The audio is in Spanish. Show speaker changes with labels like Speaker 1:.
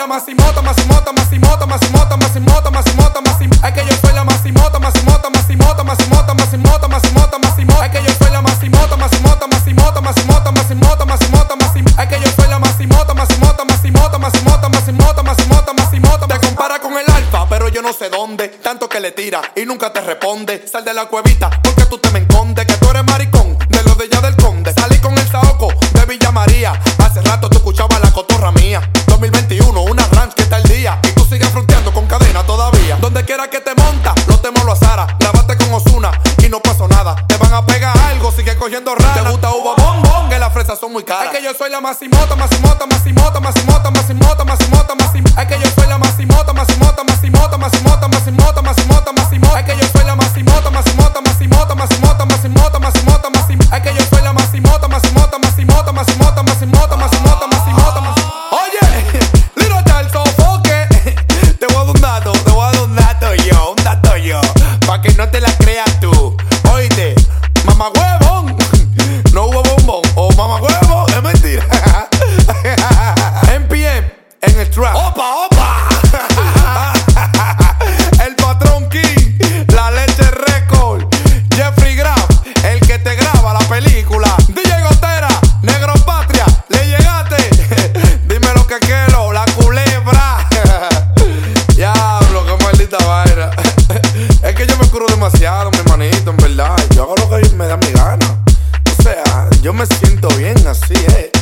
Speaker 1: Massimota, Massimota, Massimota, Massimota, Massimota, Massimota, Massimota. Es que yo soy la Massimota, Massimota, Massimota, Massimota, Massimota, Massimota, Massimota. Es que yo soy la Massimota, Massimota, Massimota, Massimota, Massimota, Massimota, Massimota. Es que yo soy la Massimota, Massimota, Massimota, Massimota, Massimota, Massimota, Massimota. Te compara con el alfa, pero yo no sé dónde. Tanto que le tira y nunca te responde. Sal de la cuevita porque tú te me escondes. Que tú eres maricón, de lo de ya del conde. Salí con el saoco de Villa María. Hace rato tú escuchabas la cotorra mía. 2021, una ranch que está el día. Y tú sigues fronteando con cadena todavía. Donde quiera que te monta, los temos lo azara. Lavaste con Ozuna y no pasó nada. Te van a pegar algo, sigue cogiendo rara. Te gusta uva bombón, que las fresas son muy caras. Es que yo soy la Massimota, Massimota, Massimota, Massimota, Massimota, Massimota, Massimota. Es que yo soy la Massimota, Massimota, Massimota, Massimota, Massimota, Massimota, Massimota. Es que yo soy la Massimota, Massimota, Massimota, Massimota, Massimota, Massimota, Massimota. Es que yo soy la Massimota, Massimota, Massimota, Massimota, Massimota, Massimota, Massimota. Oye, Little Charles, sofoque. Te voy a dar un dato, un dato yo, pa' que no te la creas tú. Oíste, mamá huevón, no hubo bombón, o mamá huevón, es mentira. NPM en el trap. ¡Opa, opa! El patrón King, la leche record. Jeffrey Graf, el que te graba la película. DJ Gotera, Negro Patria, le llegaste. Dime lo que quiero, la culebra. Diablo, qué maldita vaina. Es que yo me curo demasiado, mi hermanito, en verdad. Yo hago lo que me da mi gana. O sea, yo me siento bien así,